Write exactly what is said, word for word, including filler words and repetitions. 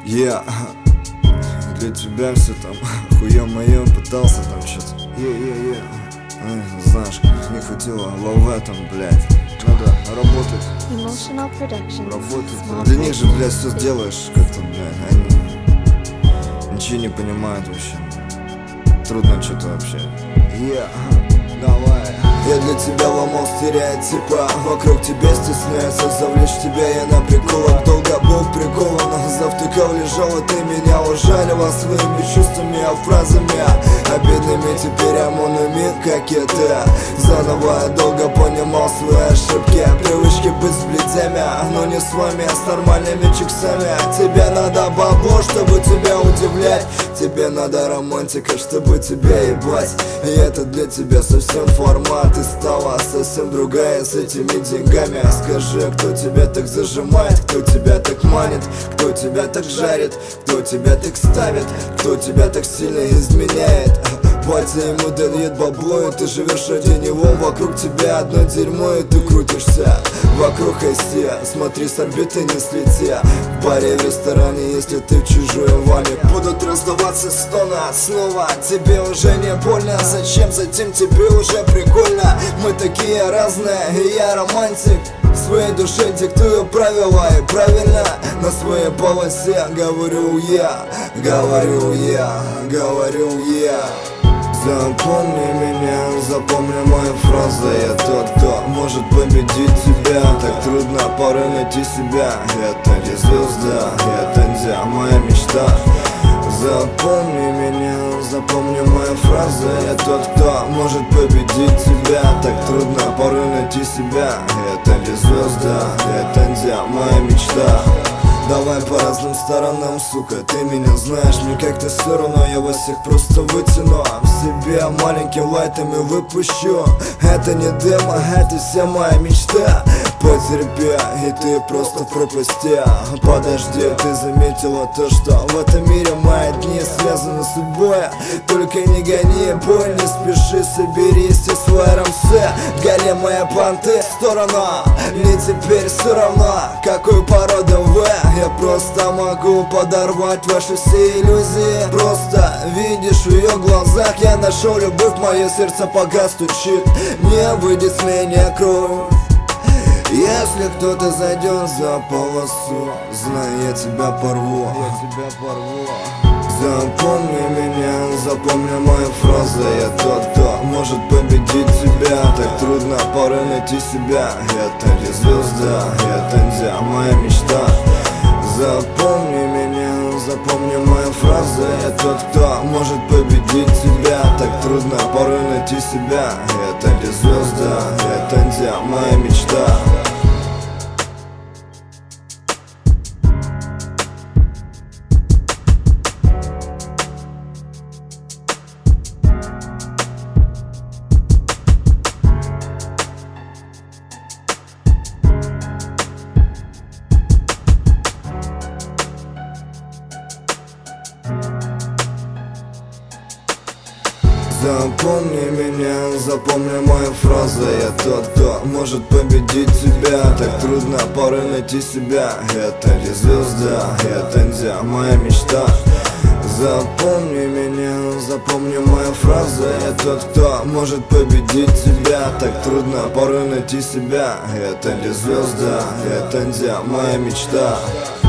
Я для тебя все там хуем моем пытался там что-то. Е-е-е. Знаешь, не хватило лаве там, блядь. Надо работать. Emotional Production. Работать. Для них же, блядь, все делаешь как-то, блядь. Они ничего не понимают вообще. Трудно что-то вообще. Я, давай. Я для тебя ломал стереотипа. Вокруг тебя стесняется завлечь тебя. Я на приколах долго был прикован. Завтыкал, лежал, и ты меня ужалила своими чувствами, а фразами обидными. Теперь ОМОНами, как и ты. Заново я долго понимал свои ошибки. Привычки быть с блядями, но не с вами, а с нормальными чиксами. Тебе надо бабло, чтобы тебя удивлять. Тебе надо романтика, чтобы тебя ебать. И это для тебя совсем формат. Ты стала совсем другая с этими деньгами. Скажи, кто тебя так зажимает, кто тебя так манит, кто тебя так жарит, кто тебя так ставит, кто тебя так сильно изменяет. Батя ему дает бабло, и ты живешь один его. Вокруг тебя одно дерьмо, и ты крутишься вокруг оси. Смотри, с орбиты не слети. В баре, в ресторане, если ты в чужой ване, будут раздаваться стоны снова. Тебе уже не больно, зачем? Затем тебе уже прикольно. Мы такие разные, и я романтик. В своей душе диктую правила, и правильно на своей полосе говорю я, говорю я, говорю я. Запомни меня, запомни мои фразы. Я тот, кто может победить тебя. Так трудно порой найти себя. Это не звезда, это не моя мечта. Запомни меня, запомни мои фразы. Я тот, кто может победить тебя. Так трудно порой найти себя. Это не звезда, это не моя мечта. Давай по разным сторонам, сука, ты меня знаешь. Мне как-то все равно, я вас всех просто вытяну в себе маленьким лайтом и выпущу. Это не демо, это вся моя мечта. Потерпи, и ты просто в пропасти. Подожди, ты заметила то, что в этом мире мои дни связаны с судьбой. Только не гони боль, не спеши, соберись и свой рамсе. Горе мои понты в сторону. Мне теперь все равно, какой породы вы. Я просто могу подорвать ваши все иллюзии. Просто видишь в ее глазах, я нашел любовь, мое сердце пока стучит. Не выйдет с меня кровь. Если кто-то зайдет за полосу, знай, я тебя порву, я тебя порву. Запомни меня, запомни мои фразы. Я тот, кто может победить тебя. Так трудно порой найти себя. Это не звезда, это не моя мечта. Запомни меня, запомни мои фразы. Я тот, кто может победить тебя. Так трудно порой найти себя. Это не звезда, это не моя мечта. Запомни меня, запомни мои фразы. Я тот, кто может победить тебя. Так трудно порой найти себя. Это не звезда, это не моя мечта. Запомни меня, запомни мои фразы. Я тот, кто может победить тебя. Так трудно порой найти себя. Это не звезда, это не моя мечта.